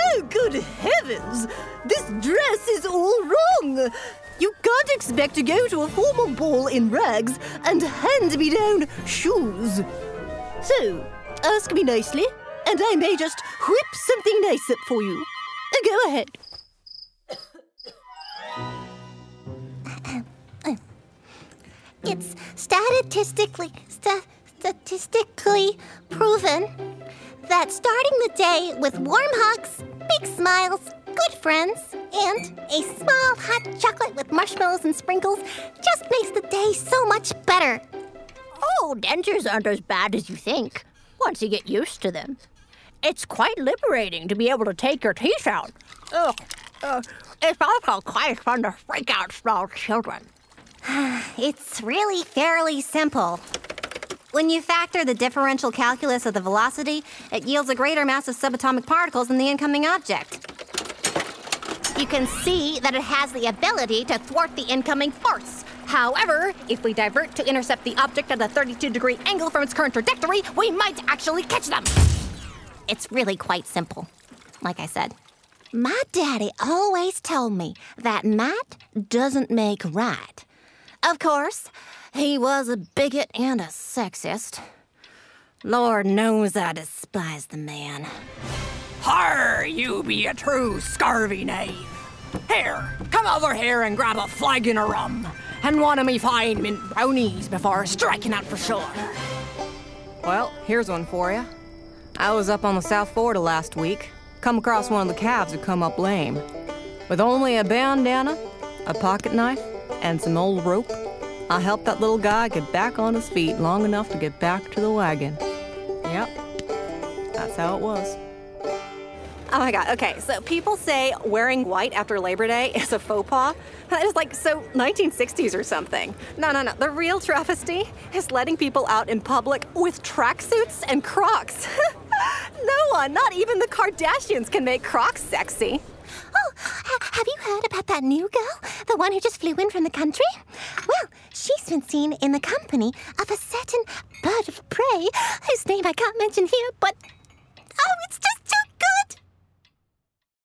Oh, good heavens! This dress is all wrong! You can't expect to go to a formal ball in rags and hand-me-down shoes. So, ask me nicely, and I may just whip something nice up for you. Go ahead. It's statistically proven that starting the day with warm hugs, big smiles, good friends, and a small hot chocolate with marshmallows and sprinkles just makes the day so much better. Oh, dentures aren't as bad as you think, once you get used to them. It's quite liberating to be able to take your teeth out. It's also quite fun to freak out small children. It's really fairly simple. When you factor the differential calculus of the velocity, it yields a greater mass of subatomic particles than the incoming object. You can see that it has the ability to thwart the incoming force. However, if we divert to intercept the object at a 32-degree angle from its current trajectory, we might actually catch them. It's really quite simple, like I said. My daddy always told me that might doesn't make right. Of course, he was a bigot and a sexist. Lord knows I despise the man. Har, you be a true scurvy knave. Here, come over here and grab a flagon of rum, and one of me fine mint brownies before striking out for shore. Well, here's one for you. I was up on the South Florida last week. Come across one of the calves who come up lame. With only a bandana, a pocket knife, and some old rope, I helped that little guy get back on his feet long enough to get back to the wagon. Yep, that's how it was. Oh my God, okay, so people say wearing white after Labor Day is a faux pas. That is like so 1960s or something. No. The real travesty is letting people out in public with tracksuits and Crocs. No one, not even the Kardashians, can make Crocs sexy. Oh, have you heard about that new girl? The one who just flew in from the country? Well, she's been seen in the company of a certain bird of prey, whose name I can't mention here, but... oh, it's just too good!